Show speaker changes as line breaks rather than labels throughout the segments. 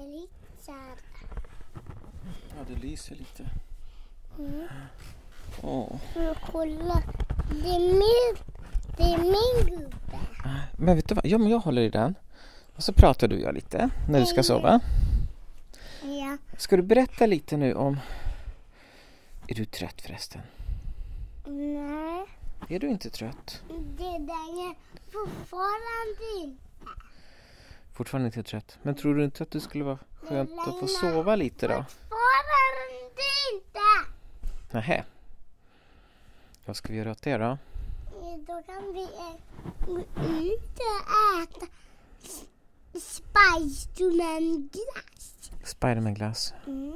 lyser.
Ja, det lyser lite.
Kolla. Det är min gubbe.
Men vet du vad? Ja, men jag håller i den. Och så pratar du och jag lite när du ska sova.
Ja.
Ska du berätta lite nu om... Är du trött förresten?
Nej.
Är du inte trött?
Det där är fortfarande inte.
Fortfarande inte trött. Men tror du inte att det skulle vara skönt att få sova lite då?
Fortfarande inte.
Nähä. Vad ska vi göra åt det då?
Då kan vi gå ut och äta Spiderman-glass.
Spiderman-glass.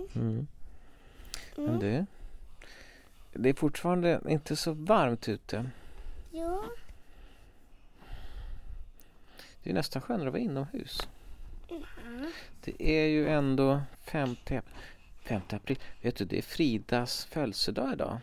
Men du, det är fortfarande inte så varmt ute.
Jo.
Det är nästan skönare att vara inomhus. Det är ju ändå 5 april. Vet du, det är Fridas födelsedag idag.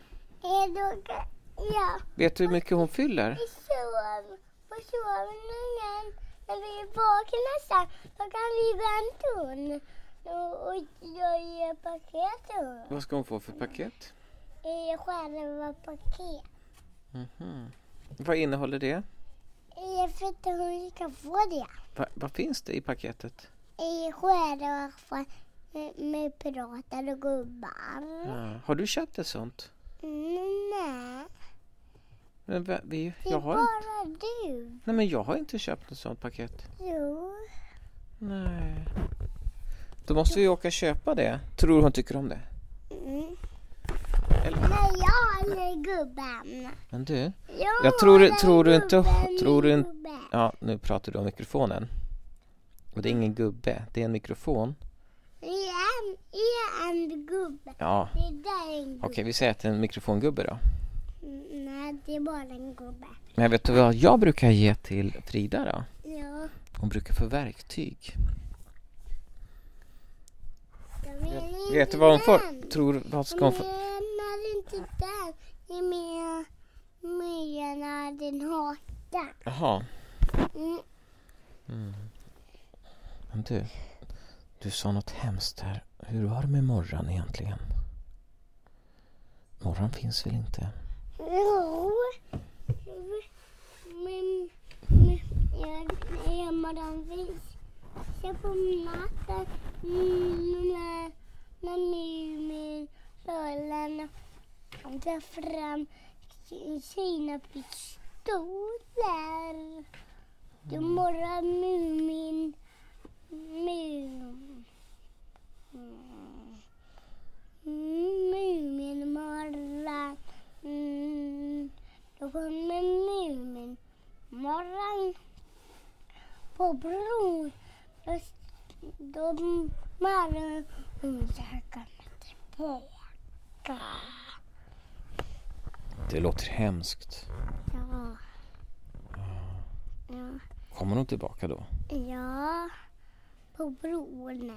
Ja.
Vet du hur mycket hon fyller?
Vi sov på sovningen. När vi är vakna sen, då kan vi gå en ton och göra paket.
Vad ska hon få för paket?
Själva paket.
Vad innehåller det?
För att hon ska få det.
Vad finns det i paketet?
Själva med pirater och gubbar.
Ja. Har du köpt ett sånt?
Nej.
Men
jag har bara inte... du.
Nej, men jag har inte köpt ett sånt paket.
Jo.
Nej. Då måste vi åka och köpa det. Tror hon tycker om det?
Eller? Nej, jag håller gubben.
Men du, tror du inte... Ja, nu pratar du om mikrofonen. Och det är ingen gubbe, det är en mikrofon.
Det är en gubbe.
Ja.
Det där är en gubbe.
Okej, vi säger att det är en mikrofongubbe då.
Nej, det är bara en gubbe.
Men vet du vad jag brukar ge till Frida då?
Ja.
Hon brukar få verktyg. Vet du vad hon får? Vad ska hon få?
Men inte där. Det är mer när den hatar.
Jaha. Men du sa något hemskt här. Hur var det med morgon egentligen? Morgon finns väl inte?
Jo. Men morgon finns. Så på natten när min rollen tar fram sina pistoler. Då morrar Mumin morran. Då kommer Mumin morran på bron. Då morran kommer tillbaka.
Det låter hemskt.
Ja.
Kommer hon tillbaka då?
Ja, på bron.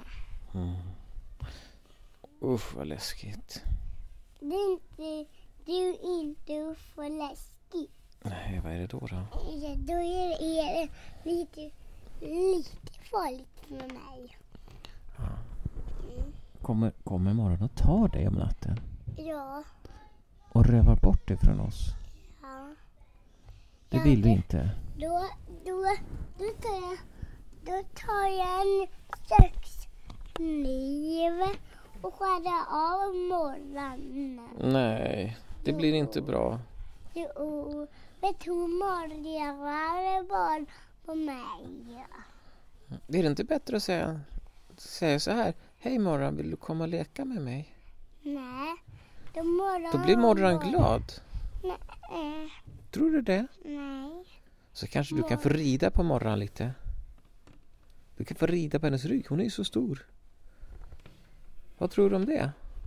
Usch, vad läskigt.
Det är inte för läskigt.
Nej, vad är det då?
Ja, då är det lite farligt för mig.
Ja. Kommer morgon och tar dig om natten?
Ja.
Och rövar bort dig från oss?
Ja.
Det vill du inte?
Då tar jag en kökskniv och skär av morgonen.
Nej, det blir inte bra.
Jo, vet du morgonen var på mig?
Är det inte bättre att säga så här? Hej morgon, vill du komma och leka med mig?
Nej.
Då blir morgon glad.
Nej.
Tror du det?
Nej.
Så kanske du kan få rida på morgon lite. Du kan få rida på hennes rygg. Hon är ju så stor. Vad tror du om det?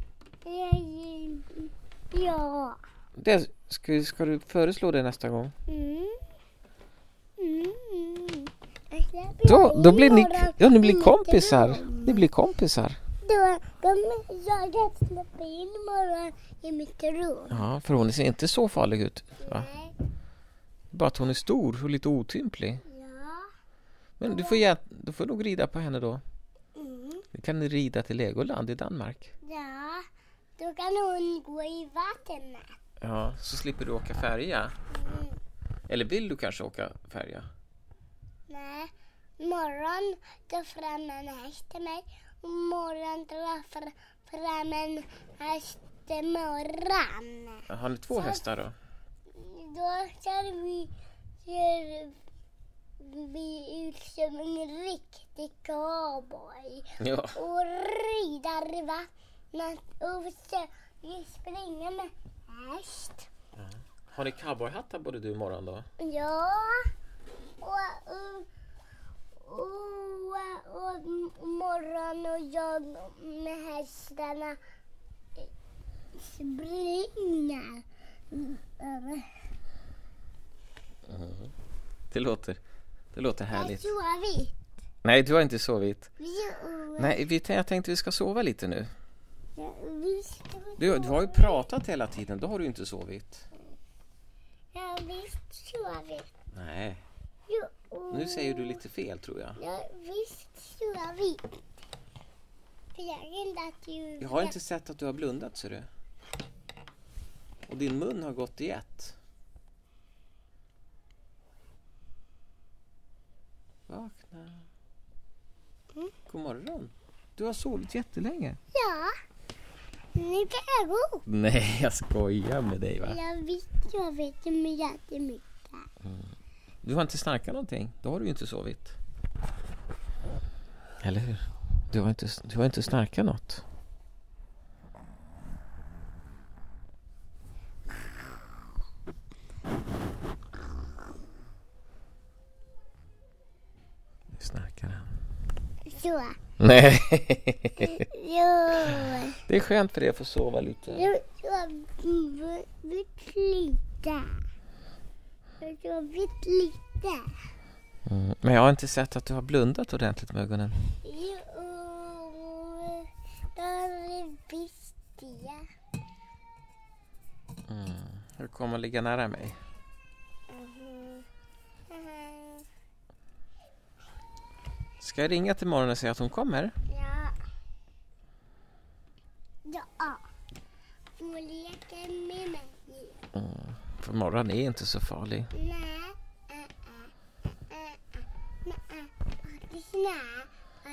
Ja.
Det, ska du föreslå det nästa gång? Då blir ni blir kompisar. Ni blir kompisar.
Då kommer jag släppa in morgon i mitt rum.
Ja, för hon ser inte så farlig ut. Va?
Nej.
Bara att hon är stor och lite otymplig.
Ja.
Men du får nog rida på henne då. Nu kan ni rida till Legoland i Danmark.
Ja, då kan hon gå i vattnet.
Ja, så slipper du åka färja. Eller vill du kanske åka färja?
Nej, morgon tar fram en häst till mig. Och morgon tar fram en häst till morgon.
Har ni 2 hästar då?
Då ser vi ut som en riktig cowboy.
Ja.
Och rider i vattnet och vi springer med häst.
Har ni cowboyhattar både du och morgon då?
Ja, och morgon och jag med hästarna springer.
Det låter härligt.
Jag sovit.
Nej, du har inte sovit.
Jo.
Nej, jag tänkte vi ska sova lite nu.
Ja, visst.
Du har ju pratat hela tiden, då har du inte sovit.
Ja, visst sovit.
Nej,
Jo.
nu säger du lite fel tror jag.
Ja, visst sovit. För jag är inte att du...
Jag har inte sett att du har blundat, ser du. Och din mun har gått i ett. Vakna. God morgon. Du har sovit jättelänge.
Ja, nu kan jag gå.
Nej, jag skojar med dig va?
Jag visst sovit jättemycket.
Du har inte snarkat någonting. Då har du ju inte sovit. Eller hur? Du har inte snarkat något. Nu snarkar han.
Så.
Nej.
Jo.
Det är skönt för dig att få sova lite.
Jag sovit lite. Jag sovit lite.
Men jag har inte sett att du har blundat ordentligt med ögonen.
Jo, det visst det.
Du kommer att ligga nära mig. Ska jag ringa till morgon och säga att hon kommer?
Ja. Ja. Hon leker med mig.
För morgon är inte så farlig.
Nej. Faktiskt nej.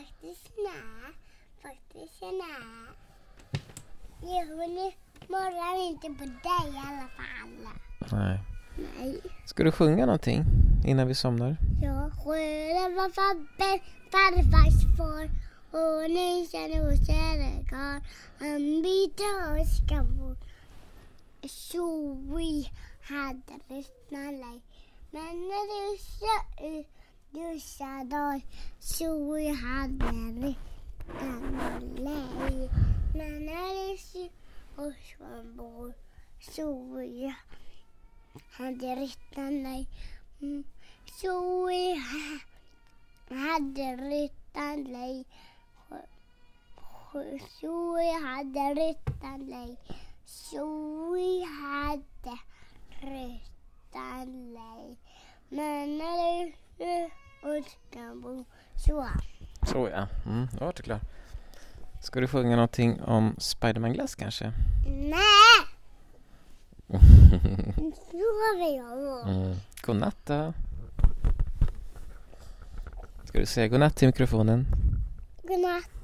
Hon morgon inte på dig i alla fall.
Nej.
Nej.
Ska du sjunga någonting innan vi somnar?
Jag skördar var farfars far. Och nu känner hon kärlekar. Han byter och ska bo. Så vi hade lyssnat lej. Men när du sa då. Så vi hade lyssnat lej. Men när du sa och ska bo. Så vi hade lyssnat lej. Så vi hade lyssnat lej. Så vi hade lyssnat lej. Så vi hade lyssnat lej. Men när du önskar bo så.
Så ja, jag var klar. Ska du sjunga någonting om Spiderman Glass kanske?
Nej! Så vill jag.
Godnatt då. Ska du säga godnatt till mikrofonen?
Godnatt.